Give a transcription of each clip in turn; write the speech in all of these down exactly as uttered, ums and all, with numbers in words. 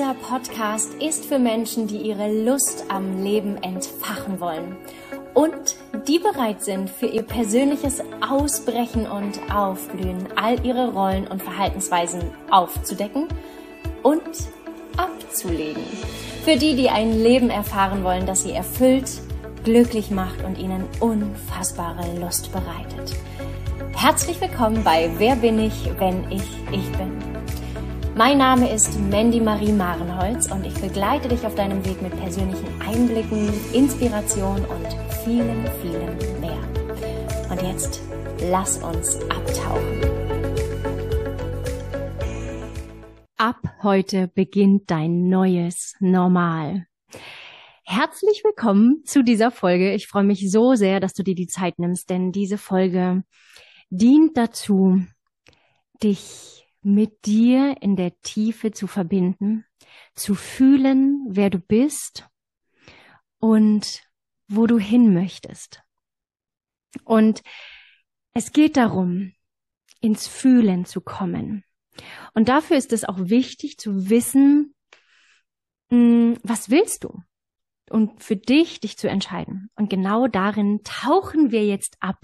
Dieser Podcast ist für Menschen, die ihre Lust am Leben entfachen wollen und die bereit sind, für ihr persönliches Ausbrechen und Aufblühen all ihre Rollen und Verhaltensweisen aufzudecken und abzulegen. Für die, die ein Leben erfahren wollen, das sie erfüllt, glücklich macht und ihnen unfassbare Lust bereitet. Herzlich willkommen bei Wer bin ich, wenn ich ich bin? Mein Name ist Mandy Marie Marenholz und ich begleite dich auf deinem Weg mit persönlichen Einblicken, Inspiration und vielen, vielen mehr. Und jetzt lass uns abtauchen. Ab heute beginnt dein neues Normal. Herzlich willkommen zu dieser Folge. Ich freue mich so sehr, dass du dir die Zeit nimmst, denn diese Folge dient dazu, dich mit dir in der Tiefe zu verbinden, zu fühlen, wer du bist und wo du hin möchtest. Und es geht darum, ins Fühlen zu kommen. Und dafür ist es auch wichtig zu wissen, was willst du? Und für dich, dich zu entscheiden. Und genau darin tauchen wir jetzt ab.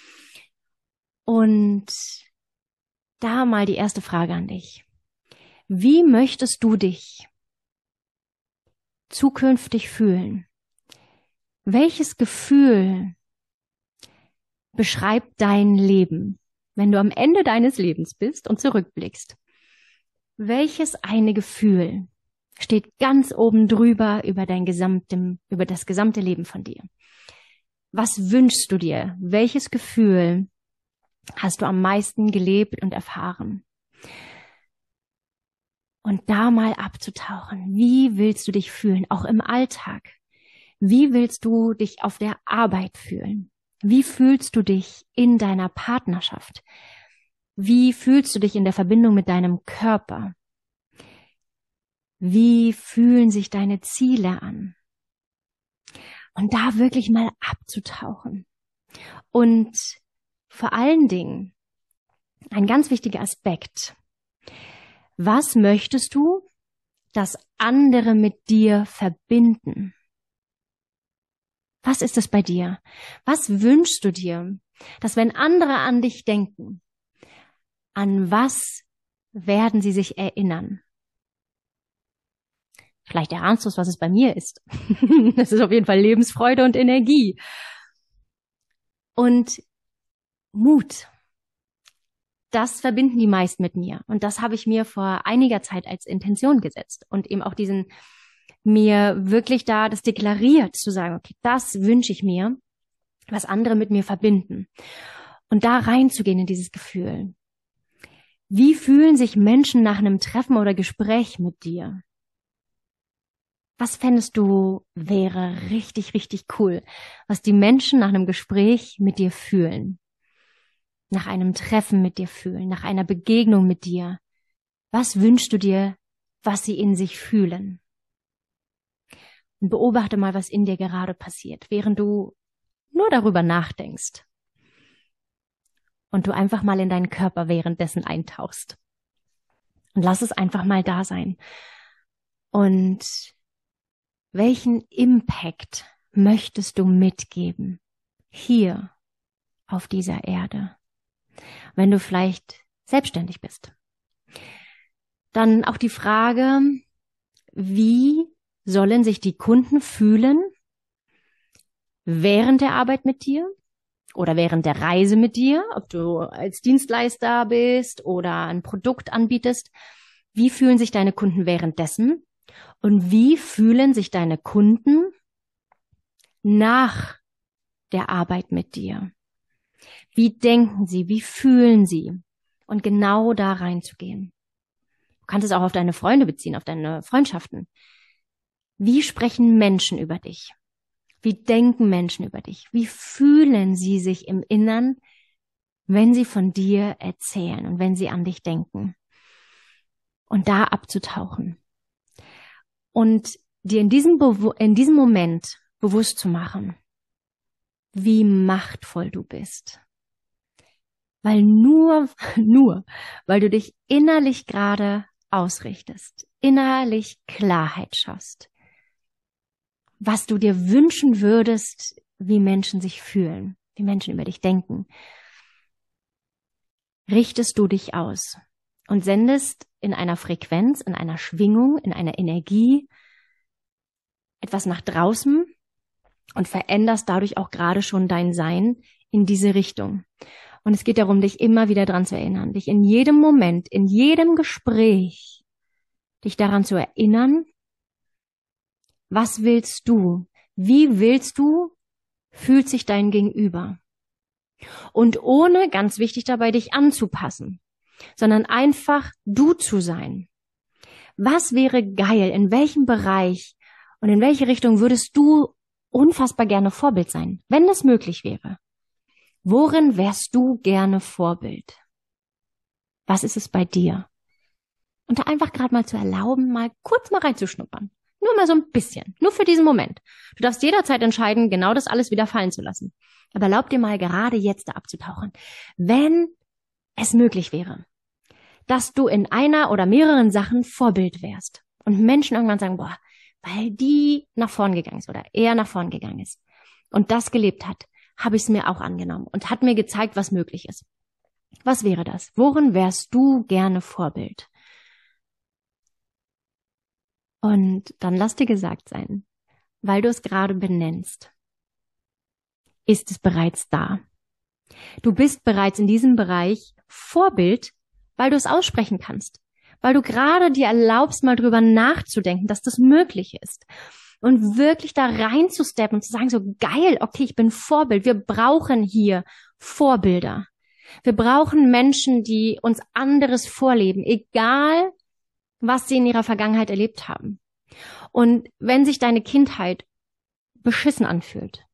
Und da mal die erste Frage an dich. Wie möchtest du dich zukünftig fühlen? Welches Gefühl beschreibt dein Leben, wenn du am Ende deines Lebens bist und zurückblickst? Welches eine Gefühl steht ganz oben drüber über dein gesamtem, über das gesamte Leben von dir? Was wünschst du dir? Welches Gefühl hast du am meisten gelebt und erfahren? Und da mal abzutauchen. Wie willst du dich fühlen, auch im Alltag? Wie willst du dich auf der Arbeit fühlen? Wie fühlst du dich in deiner Partnerschaft? Wie fühlst du dich in der Verbindung mit deinem Körper? Wie fühlen sich deine Ziele an? Und da wirklich mal abzutauchen. Und vor allen Dingen ein ganz wichtiger Aspekt. Was möchtest du, dass andere mit dir verbinden? Was ist es bei dir? Was wünschst du dir, dass wenn andere an dich denken, an was werden sie sich erinnern? Vielleicht erahnst du es, was es bei mir ist. Das ist auf jeden Fall Lebensfreude und Energie. Und Mut. Das verbinden die meisten mit mir. Und das habe ich mir vor einiger Zeit als Intention gesetzt. Und eben auch diesen, mir wirklich da das deklariert, zu sagen, okay, das wünsche ich mir, was andere mit mir verbinden. Und da reinzugehen in dieses Gefühl. Wie fühlen sich Menschen nach einem Treffen oder Gespräch mit dir? Was fändest du wäre richtig, richtig cool, was die Menschen nach einem Gespräch mit dir fühlen? Nach einem Treffen mit dir fühlen, nach einer Begegnung mit dir. Was wünschst du dir, was sie in sich fühlen? Und beobachte mal, was in dir gerade passiert, während du nur darüber nachdenkst. Und du einfach mal in deinen Körper währenddessen eintauchst. Und lass es einfach mal da sein. Und welchen Impact möchtest du mitgeben? Hier auf dieser Erde. Wenn du vielleicht selbstständig bist. Dann auch die Frage, wie sollen sich die Kunden fühlen während der Arbeit mit dir oder während der Reise mit dir, ob du als Dienstleister bist oder ein Produkt anbietest. Wie fühlen sich deine Kunden währenddessen und wie fühlen sich deine Kunden nach der Arbeit mit dir? Wie denken sie? Wie fühlen sie? Und genau da reinzugehen. Du kannst es auch auf deine Freunde beziehen, auf deine Freundschaften. Wie sprechen Menschen über dich? Wie denken Menschen über dich? Wie fühlen sie sich im Innern, wenn sie von dir erzählen und wenn sie an dich denken? Und da abzutauchen. Und dir in diesem, Bewu- in diesem Moment bewusst zu machen, wie machtvoll du bist. Weil nur, nur, weil du dich innerlich gerade ausrichtest, innerlich Klarheit schaffst, was du dir wünschen würdest, wie Menschen sich fühlen, wie Menschen über dich denken, richtest du dich aus und sendest in einer Frequenz, in einer Schwingung, in einer Energie etwas nach draußen und veränderst dadurch auch gerade schon dein Sein in diese Richtung. Und es geht darum, dich immer wieder daran zu erinnern, dich in jedem Moment, in jedem Gespräch, dich daran zu erinnern, was willst du? Wie willst du? Fühlt sich dein Gegenüber? Und ohne, ganz wichtig dabei, dich anzupassen, sondern einfach du zu sein. Was wäre geil? In welchem Bereich und in welche Richtung würdest du unfassbar gerne Vorbild sein, wenn das möglich wäre? Worin wärst du gerne Vorbild? Was ist es bei dir? Und da einfach gerade mal zu erlauben, mal kurz mal reinzuschnuppern. Nur mal so ein bisschen, nur für diesen Moment. Du darfst jederzeit entscheiden, genau das alles wieder fallen zu lassen. Aber erlaub dir mal gerade jetzt da abzutauchen. Wenn es möglich wäre, dass du in einer oder mehreren Sachen Vorbild wärst und Menschen irgendwann sagen, boah, weil die nach vorn gegangen ist oder er nach vorn gegangen ist und das gelebt hat, habe ich es mir auch angenommen und hat mir gezeigt, was möglich ist. Was wäre das? Worin wärst du gerne Vorbild? Und dann lass dir gesagt sein, weil du es gerade benennst, ist es bereits da. Du bist bereits in diesem Bereich Vorbild, weil du es aussprechen kannst, weil du gerade dir erlaubst, mal drüber nachzudenken, dass das möglich ist und wirklich da reinzusteppen und zu sagen, so geil, okay, ich bin Vorbild. Wir brauchen hier Vorbilder. Wir brauchen Menschen, die uns anderes vorleben, egal was sie in ihrer Vergangenheit erlebt haben. Und wenn sich deine Kindheit beschissen anfühlt,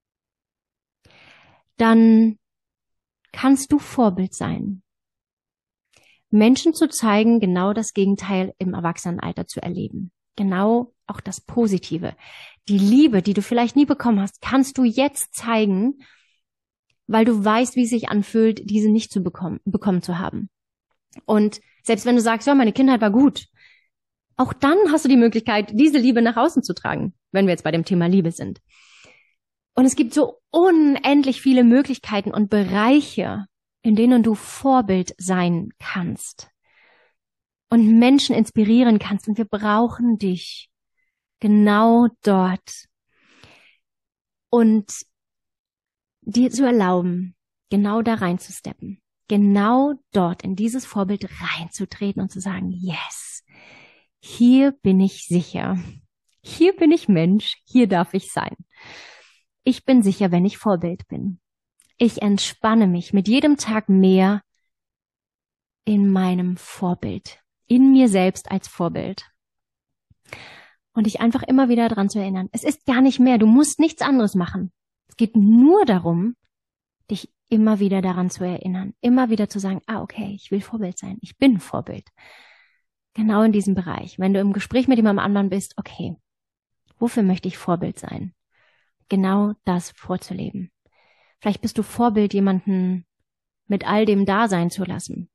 dann kannst du Vorbild sein. Menschen zu zeigen, genau das Gegenteil im Erwachsenenalter zu erleben. Genau auch das Positive. Die Liebe, die du vielleicht nie bekommen hast, kannst du jetzt zeigen, weil du weißt, wie es sich anfühlt, diese nicht zu bekommen, bekommen zu haben. Und selbst wenn du sagst, ja, meine Kindheit war gut, auch dann hast du die Möglichkeit, diese Liebe nach außen zu tragen, wenn wir jetzt bei dem Thema Liebe sind. Und es gibt so unendlich viele Möglichkeiten und Bereiche, in denen du Vorbild sein kannst und Menschen inspirieren kannst. Und wir brauchen dich genau dort. Und dir zu erlauben, genau da reinzusteppen, genau dort in dieses Vorbild reinzutreten und zu sagen, yes, hier bin ich sicher, hier bin ich Mensch, hier darf ich sein. Ich bin sicher, wenn ich Vorbild bin. Ich entspanne mich mit jedem Tag mehr in meinem Vorbild, in mir selbst als Vorbild. Und dich einfach immer wieder daran zu erinnern, es ist gar nicht mehr, du musst nichts anderes machen. Es geht nur darum, dich immer wieder daran zu erinnern, immer wieder zu sagen, ah, okay, ich will Vorbild sein, ich bin Vorbild. Genau in diesem Bereich. Wenn du im Gespräch mit jemandem anderen bist, okay, wofür möchte ich Vorbild sein? Genau das vorzuleben. Vielleicht bist du Vorbild, jemanden mit all dem da sein zu lassen.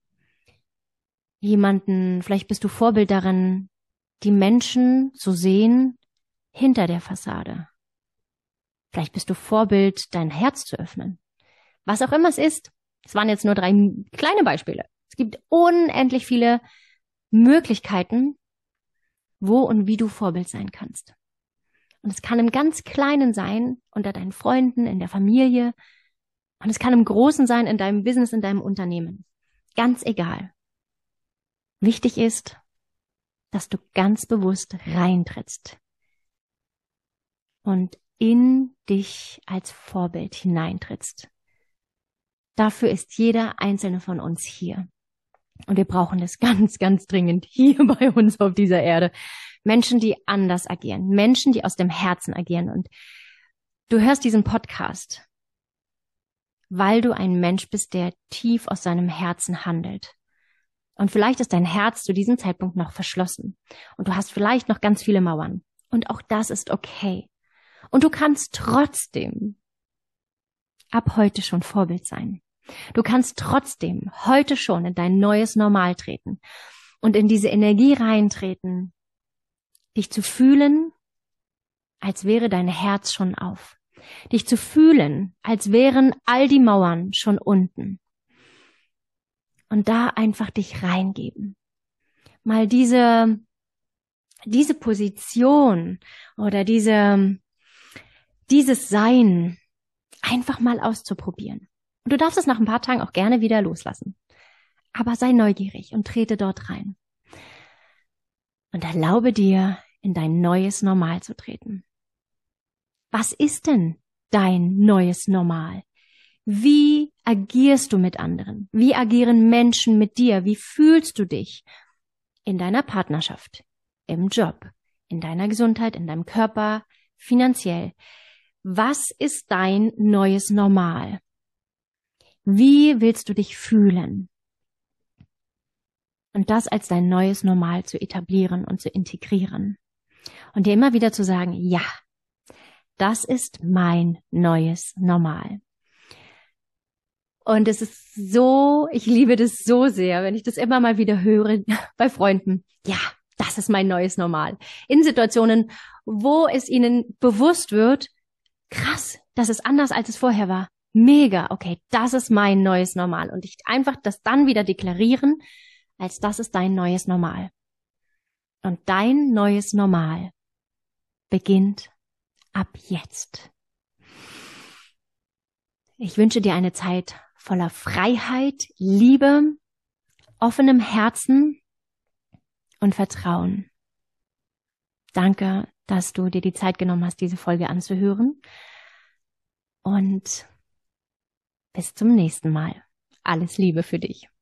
Jemanden, vielleicht bist du Vorbild darin, die Menschen zu sehen hinter der Fassade. Vielleicht bist du Vorbild, dein Herz zu öffnen. Was auch immer es ist. Es waren jetzt nur drei kleine Beispiele. Es gibt unendlich viele Möglichkeiten, wo und wie du Vorbild sein kannst. Und es kann im ganz Kleinen sein, unter deinen Freunden, in der Familie. Und es kann im Großen sein, in deinem Business, in deinem Unternehmen. Ganz egal. Wichtig ist, dass du ganz bewusst reintrittst und in dich als Vorbild hineintrittst. Dafür ist jeder einzelne von uns hier. Und wir brauchen das ganz, ganz dringend hier bei uns auf dieser Erde. Menschen, die anders agieren. Menschen, die aus dem Herzen agieren. Und du hörst diesen Podcast, weil du ein Mensch bist, der tief aus seinem Herzen handelt. Und vielleicht ist dein Herz zu diesem Zeitpunkt noch verschlossen. Und du hast vielleicht noch ganz viele Mauern. Und auch das ist okay. Und du kannst trotzdem ab heute schon Vorbild sein. Du kannst trotzdem heute schon in dein neues Normal treten und in diese Energie reintreten, dich zu fühlen, als wäre dein Herz schon auf. Dich zu fühlen, als wären all die Mauern schon unten. Und da einfach dich reingeben. Mal diese, diese Position oder diese, dieses Sein einfach mal auszuprobieren. Und du darfst es nach ein paar Tagen auch gerne wieder loslassen. Aber sei neugierig und trete dort rein. Und erlaube dir, in dein neues Normal zu treten. Was ist denn dein neues Normal? Wie agierst du mit anderen? Wie agieren Menschen mit dir? Wie fühlst du dich in deiner Partnerschaft, im Job, in deiner Gesundheit, in deinem Körper, finanziell? Was ist dein neues Normal? Wie willst du dich fühlen? Und das als dein neues Normal zu etablieren und zu integrieren. Und dir immer wieder zu sagen, ja, das ist mein neues Normal. Und es ist so, ich liebe das so sehr, wenn ich das immer mal wieder höre bei Freunden. Ja, das ist mein neues Normal. In Situationen, wo es ihnen bewusst wird, krass, das ist anders, als es vorher war. Mega, okay, das ist mein neues Normal. Und ich einfach das dann wieder deklarieren, als das ist dein neues Normal. Und dein neues Normal beginnt ab jetzt. Ich wünsche dir eine Zeit voller Freiheit, Liebe, offenem Herzen und Vertrauen. Danke, dass du dir die Zeit genommen hast, diese Folge anzuhören. Und bis zum nächsten Mal. Alles Liebe für dich.